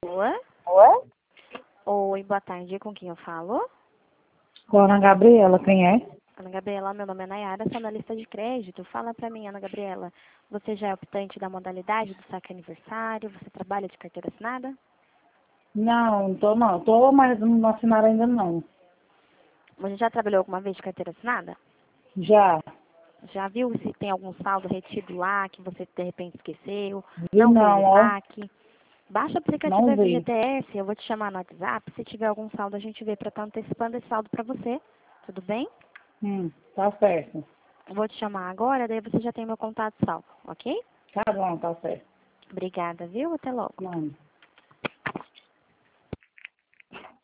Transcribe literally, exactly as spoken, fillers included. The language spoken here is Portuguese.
Alô? Oi? Oi, boa tarde. Com quem eu falo? Com a Ana Gabriela, quem é? Ana Gabriela, meu nome é Nayara, sou analista de crédito. Fala pra mim, Ana Gabriela, você já é optante da modalidade do saque aniversário? Você trabalha de carteira assinada? Não, não tô não. Tô, mas não assinaram ainda não. Você já trabalhou alguma vez de carteira assinada? Já. Já viu se tem algum saldo retido lá que você de repente esqueceu? Vi Não fez não, o ó. saque? Baixa o aplicativo Não vi. F G T S, eu vou te chamar no WhatsApp. Se tiver algum saldo, a gente vê pra estar antecipando esse saldo pra você. Tudo bem? Hum, tá certo. Eu vou te chamar agora, daí você já tem meu contato salvo, ok? Tá bom, tá certo. Obrigada, viu? Até logo. Não.